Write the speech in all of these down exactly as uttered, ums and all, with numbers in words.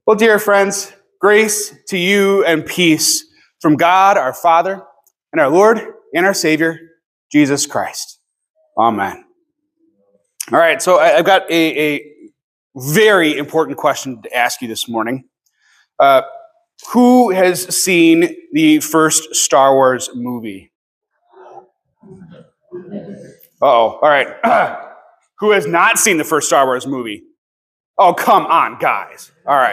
Well, dear friends, grace to you and peace from God, our Father, and our Lord and our Savior, Jesus Christ. Amen. All right, so I've got a, a very important question to ask you this morning. Uh, who has seen the first Star Wars movie? Uh-oh, all right. Who has not seen the first Star Wars movie? Oh, come on, guys. All right.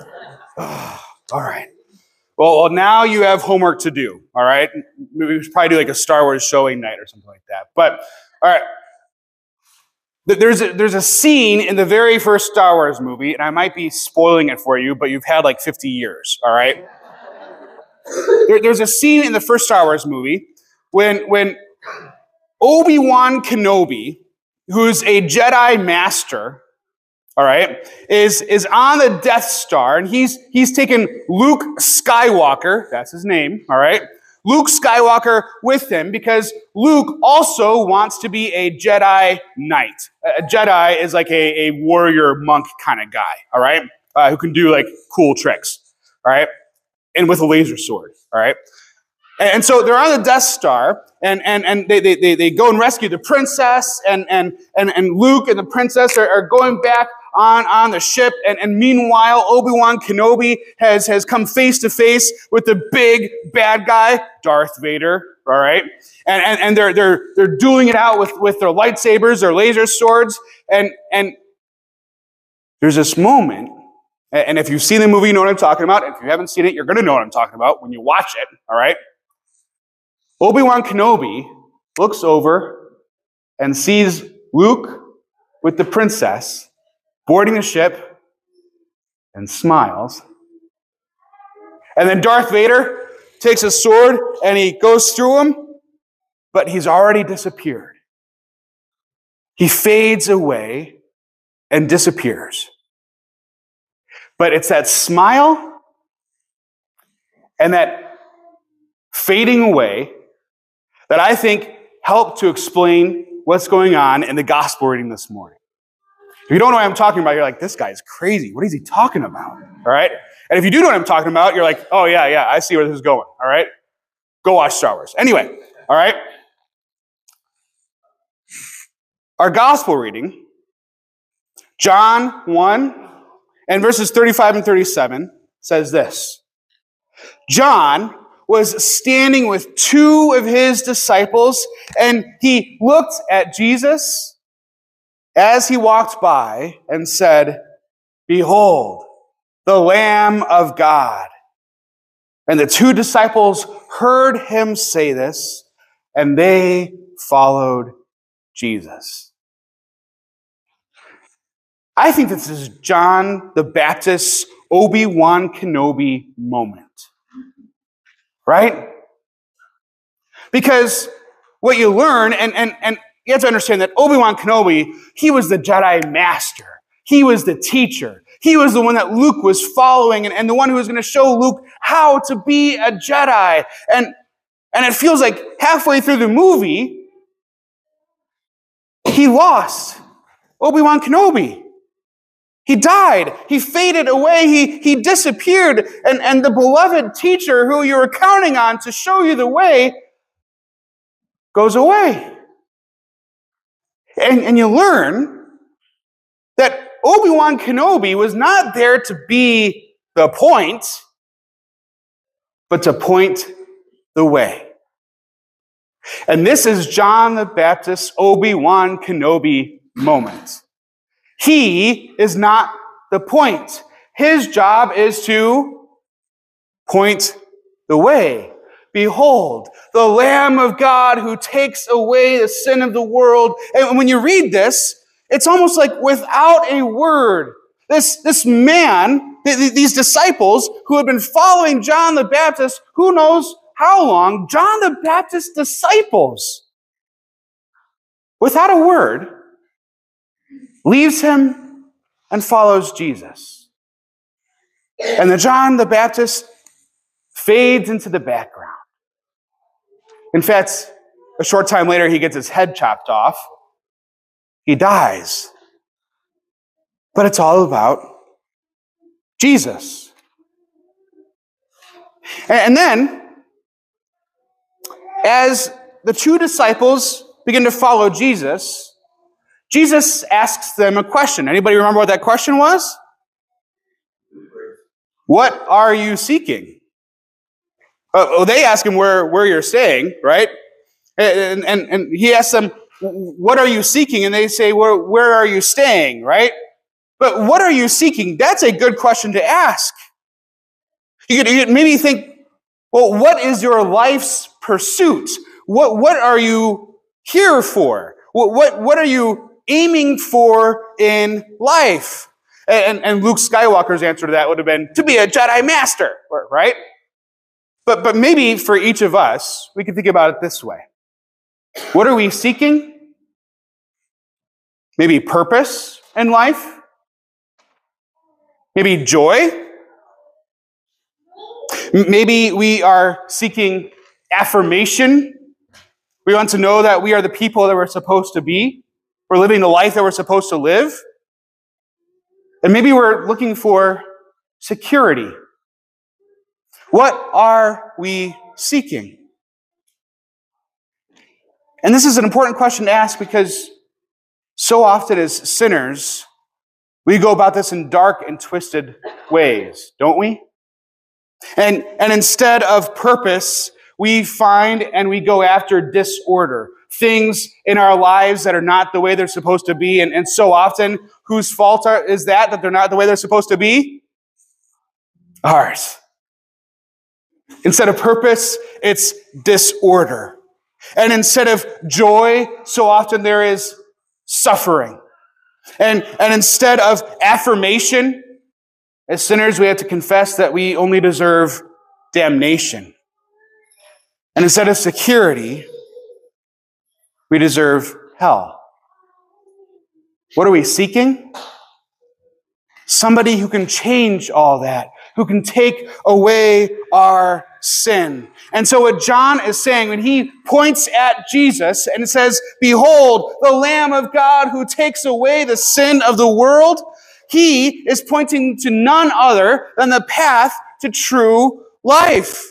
All right. Well, well, now you have homework to do, all right? We should probably do like a Star Wars showing night or something like that. But, all right. There's a, there's a scene in the very first Star Wars movie, and I might be spoiling it for you, but you've had like fifty years, all right? There, there's a scene in the first Star Wars movie when, when Obi-Wan Kenobi, who's a Jedi Master, all right, is, is on the Death Star, and he's, he's taken Luke Skywalker, that's his name, all right, Luke Skywalker with him because Luke also wants to be a Jedi Knight. A Jedi is like a, a warrior monk kind of guy, all right, uh, who can do like cool tricks, all right, and with a laser sword, all right. And so they're on the Death Star, and, and, and they, they, they go and rescue the princess, and, and, and, and Luke and the princess are, are going back on, on the ship, and, and meanwhile, Obi-Wan Kenobi has, has come face to face with the big bad guy, Darth Vader, all right? And, and, and they're, they're, they're dueling it out with, with their lightsabers, their laser swords, and, and there's this moment, and if you've seen the movie, you know what I'm talking about. If you haven't seen it, you're going to know what I'm talking about when you watch it, all right? Obi-Wan Kenobi looks over and sees Luke with the princess boarding the ship and smiles. And then Darth Vader takes a sword and he goes through him, but he's already disappeared. He fades away and disappears. But it's that smile and that fading away that I think help to explain what's going on in the gospel reading this morning. If you don't know what I'm talking about, you're like, this guy's crazy. What is he talking about? All right? And if you do know what I'm talking about, you're like, oh, yeah, yeah, I see where this is going. All right? Go watch Star Wars. Anyway, all right? Our gospel reading, John one, and verses thirty-five and thirty-seven, says this. John was standing with two of his disciples, and he looked at Jesus as he walked by and said, "Behold, the Lamb of God." And the two disciples heard him say this, and they followed Jesus. I think this is John the Baptist's Obi-Wan Kenobi moment. Right? Because what you learn, and, and, and you have to understand that Obi-Wan Kenobi, he was the Jedi Master. He was the teacher. He was the one that Luke was following, and, and the one who was going to show Luke how to be a Jedi. And, and it feels like halfway through the movie, he lost Obi-Wan Kenobi. He died. He faded away. He, he disappeared. And, and the beloved teacher who you were counting on to show you the way goes away. And, and you learn that Obi-Wan Kenobi was not there to be the point, but to point the way. And this is John the Baptist's Obi-Wan Kenobi moment. He is not the point. His job is to point the way. Behold, the Lamb of God who takes away the sin of the world. And when you read this, it's almost like without a word, this, this man, these disciples who have been following John the Baptist, who knows how long, John the Baptist's disciples, without a word, leaves him and follows Jesus. And the John the Baptist fades into the background. In fact, a short time later, he gets his head chopped off. He dies. But it's all about Jesus. And then, as the two disciples begin to follow Jesus, Jesus asks them a question. Anybody remember what that question was? What are you seeking? Oh, they ask him where, where you're staying, right? And, and, and he asks them, what are you seeking? And they say, where, where are you staying, right? But what are you seeking? That's a good question to ask. You could, you could maybe think, well, what is your life's pursuit? What, what are you here for? What, what, what are you aiming for in life? And, and Luke Skywalker's answer to that would have been, to be a Jedi Master, right? But, but maybe for each of us, we can think about it this way. What are we seeking? Maybe purpose in life? Maybe joy? Maybe we are seeking affirmation. We want to know that we are the people that we're supposed to be. We're living the life that we're supposed to live. And maybe we're looking for security. What are we seeking? And this is an important question to ask because so often as sinners, we go about this in dark and twisted ways, don't we? And, and instead of purpose, we find and we go after disorder. Things in our lives that are not the way they're supposed to be. And, and so often, whose fault are, is that, that they're not the way they're supposed to be? Ours. Instead of purpose, it's disorder. And instead of joy, so often there is suffering. And, and instead of affirmation, as sinners, we have to confess that we only deserve damnation. And instead of security, we deserve hell. What are we seeking? Somebody who can change all that, who can take away our sin. And so what John is saying when he points at Jesus and says, behold, the Lamb of God who takes away the sin of the world, he is pointing to none other than the path to true life.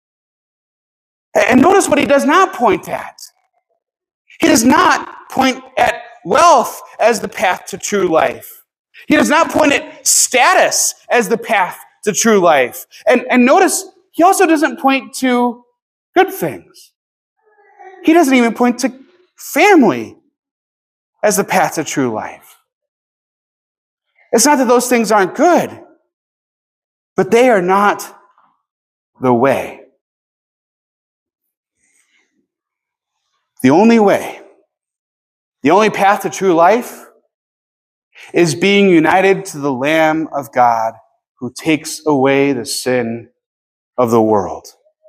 And notice what he does not point at. He does not point at wealth as the path to true life. He does not point at status as the path to true life. And, and notice, he also doesn't point to good things. He doesn't even point to family as the path to true life. It's not that those things aren't good, but they are not the way. The only way, the only path to true life is being united to the Lamb of God who takes away the sin of the world.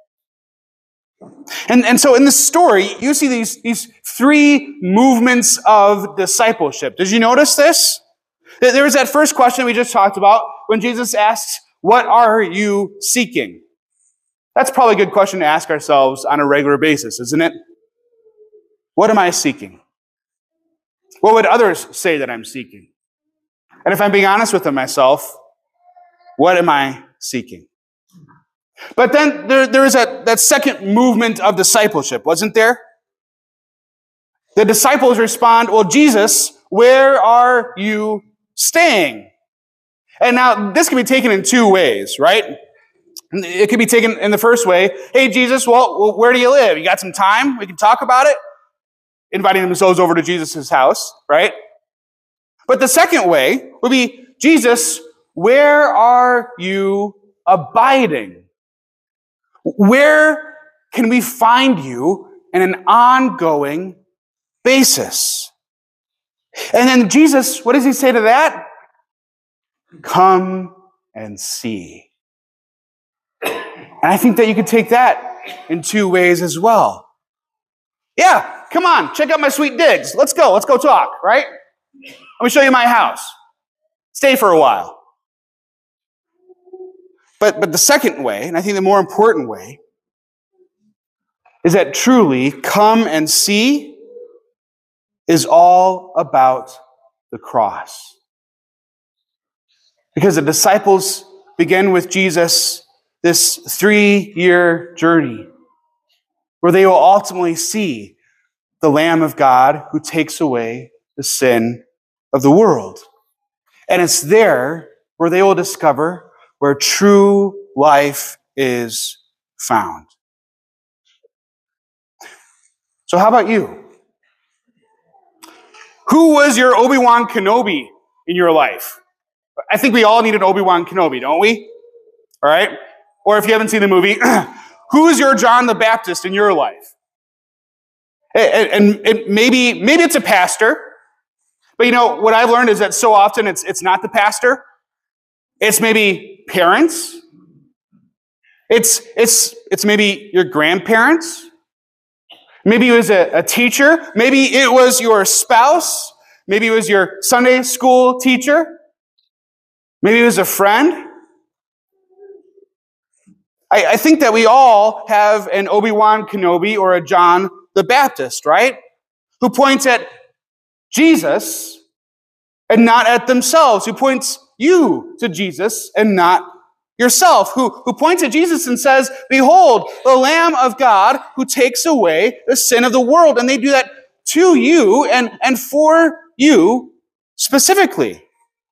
And, and so in this story, you see these, these three movements of discipleship. Did you notice this? There was that first question we just talked about when Jesus asks, what are you seeking? That's probably a good question to ask ourselves on a regular basis, isn't it? What am I seeking? What would others say that I'm seeking? And if I'm being honest with myself, what am I seeking? But then there, there is a, that second movement of discipleship, wasn't there? The disciples respond, well, Jesus, where are you staying? And now this can be taken in two ways, right? It could be taken in the first way, hey, Jesus, well, where do you live? You got some time? We can talk about it? Inviting themselves over to Jesus' house, right? But the second way would be, Jesus, where are you abiding? Where can we find you in an ongoing basis? And then Jesus, what does he say to that? Come and see. And I think that you could take that in two ways as well. Yeah, come on, check out my sweet digs. Let's go, let's go talk, right? Let me show you my house. Stay for a while. But, but the second way, and I think the more important way, is that truly come and see is all about the cross. Because the disciples begin with Jesus this three-year journey where they will ultimately see the Lamb of God who takes away the sin of the world. And it's there where they will discover where true life is found. So how about you? Who was your Obi-Wan Kenobi in your life? I think we all need an Obi-Wan Kenobi, don't we? All right? Or if you haven't seen the movie, who is your John the Baptist in your life? And, and, and maybe, maybe it's a pastor. But you know, what I've learned is that so often it's, it's not the pastor. It's maybe parents. It's, it's, it's maybe your grandparents. Maybe it was a, a teacher. Maybe it was your spouse. Maybe it was your Sunday school teacher. Maybe it was a friend. I, I think that we all have an Obi-Wan Kenobi or a John the Baptist, right? Who points at Jesus and not at themselves. Who points you to Jesus and not yourself. Who, who points at Jesus and says, behold, the Lamb of God who takes away the sin of the world. And they do that to you and, and for you specifically.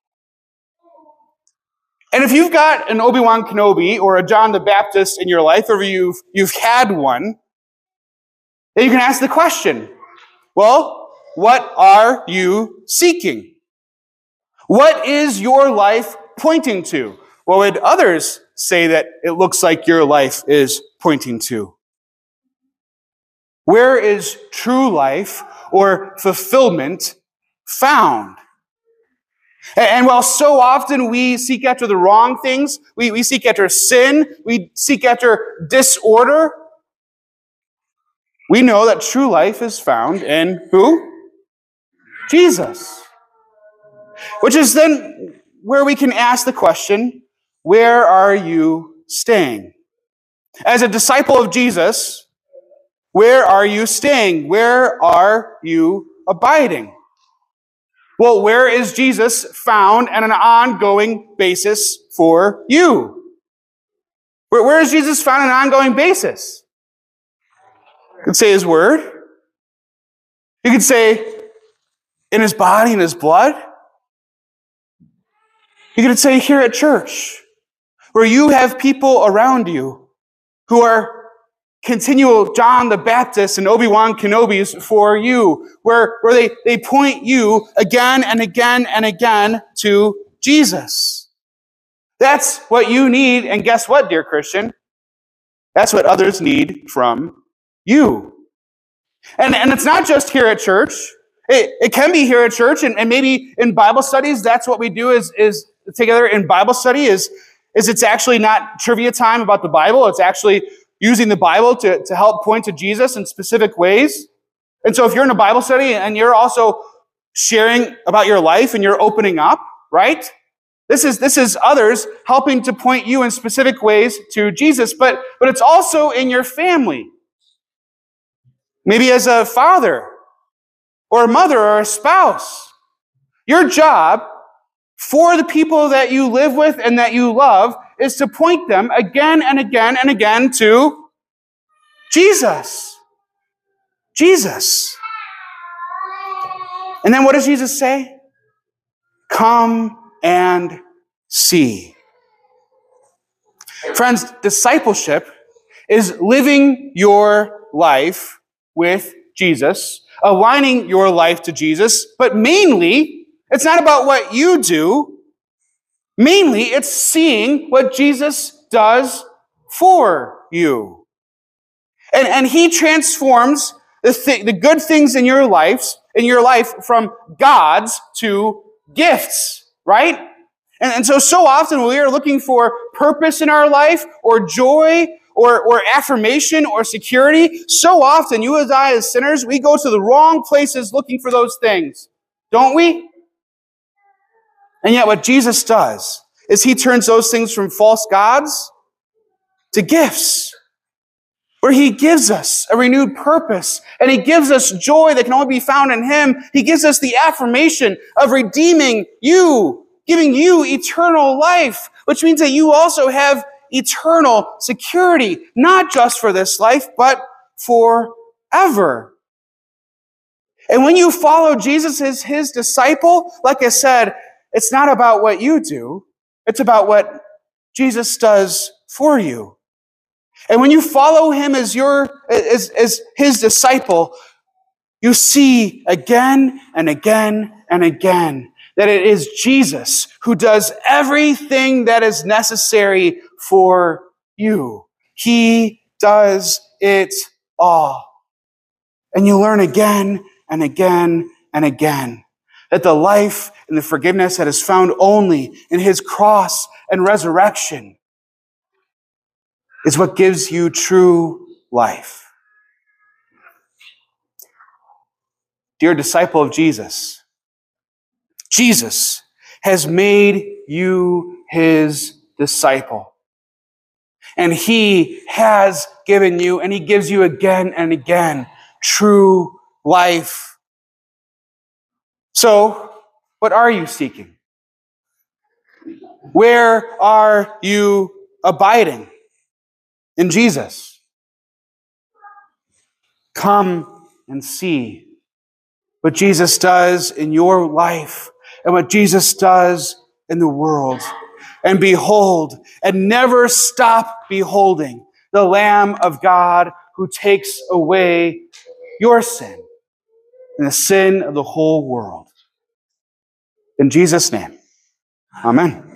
And if you've got an Obi-Wan Kenobi or a John the Baptist in your life, or you've, you've had one, then you can ask the question, well, what are you seeking? What is your life pointing to? What would others say that it looks like your life is pointing to? Where is true life or fulfillment found? And while so often we seek after the wrong things, we, we seek after sin, we seek after disorder, we know that true life is found in who? Jesus. Which is then where we can ask the question, where are you staying? As a disciple of Jesus, where are you staying? Where are you abiding? Well, where is Jesus found on an ongoing basis for you? Where, where is Jesus found on an ongoing basis? You could say his word. You could say in his body and his blood. You could say here at church, where you have people around you who are continual John the Baptist and Obi-Wan Kenobis for you, where, where they, they point you again and again and again to Jesus. That's what you need, and guess what, dear Christian? That's what others need from you. And, and it's not just here at church. It, it can be here at church, and, and maybe in Bible studies, that's what we do is, is together in Bible study, is, is it's actually not trivia time about the Bible. It's actually using the Bible to, to help point to Jesus in specific ways. And so if you're in a Bible study and you're also sharing about your life and you're opening up, right? This is, this is others helping to point you in specific ways to Jesus, but, but it's also in your family. Maybe as a father or a mother or a spouse. Your job for the people that you live with and that you love is to point them again and again and again to Jesus. Jesus. And then what does Jesus say? Come and see. Friends, discipleship is living your life with Jesus, aligning your life to Jesus, but mainly, it's not about what you do. Mainly, it's seeing what Jesus does for you. And, and he transforms the, th- the good things in your life, in your life from God's to gifts, right? And, and so, so often we are looking for purpose in our life or joy or, or affirmation or security. So often, you and I as sinners, we go to the wrong places looking for those things, don't we? And yet what Jesus does is he turns those things from false gods to gifts, where he gives us a renewed purpose, and he gives us joy that can only be found in him. He gives us the affirmation of redeeming you, giving you eternal life, which means that you also have eternal security, not just for this life, but forever. And when you follow Jesus as his disciple, like I said, it's not about what you do. It's about what Jesus does for you. And when you follow him as your, as, as his disciple, you see again and again and again that it is Jesus who does everything that is necessary for you. He does it all. And you learn again and again and again that the life and the forgiveness that is found only in his cross and resurrection is what gives you true life. Dear disciple of Jesus, Jesus has made you his disciple. And he has given you, and he gives you again and again, true life. So, what are you seeking? Where are you abiding? In Jesus. Come and see what Jesus does in your life and what Jesus does in the world. And behold, and never stop beholding the Lamb of God who takes away your sin and the sin of the whole world. In Jesus' name, amen.